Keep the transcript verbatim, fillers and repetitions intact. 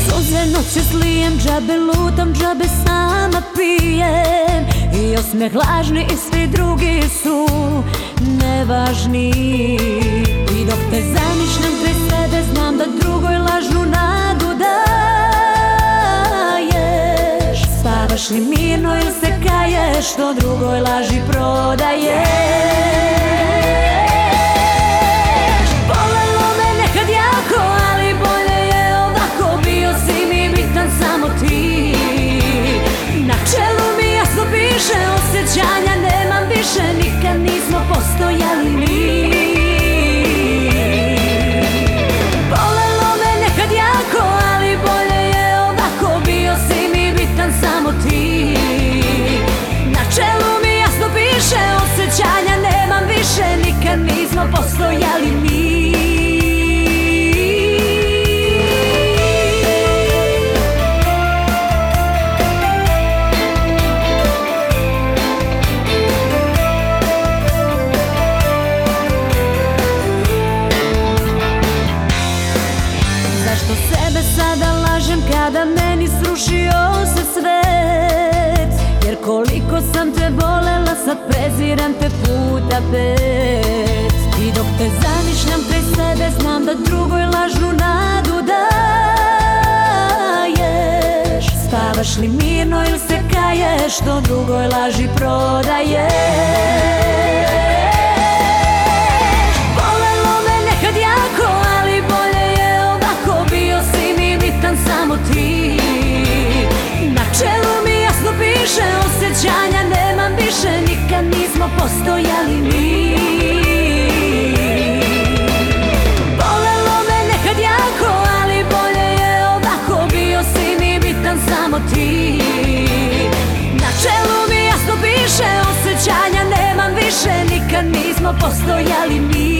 Suze noće slijem, džabe lutam, džabe sama pijem. I osmeh lažni i svi drugi su nevažni. I dok te zamišljam kraj sebe, znam da drugoj lažnu nadu daješ. Spavaš li mirno ili se kaješ, što drugoj laži prodaješ. Bolelo me nekad jako, ali bolje je ovako. Bio si mi bitan samo ti. Na čelu mi jasno piše, osjećanja nemam više. Nikad nismo postojali mi. Bolelo me nekad jako, ali bolje je ovako. Bio si mi bitan samo ti. Na čelu mi jasno piše, osjećanja nemam više. Nikad nismo postojali mi. Zašto sebe sada lažem kada meni srušio se svet? Jer koliko sam te volela, sad preziram te puta pet. I dok te zamišljam kraj sebe, znam da drugoj lažnu nadu daješ. Spavaš li mirno ili se kaješ, što drugoj laži prodaješ. Bolelo me nekad jako, ali bolje je ovako. Bio si mi bitan samo ti. Na čelu mi jasno piše, osjećanja nemam više. Nikad nismo postojali mi. Bolelo me nekad jako, ali bolje je ovako. Bio si mi bitan samo ti. Na čelu mi jasno piše, osjećanja nemam više. Nikad nismo postojali mi.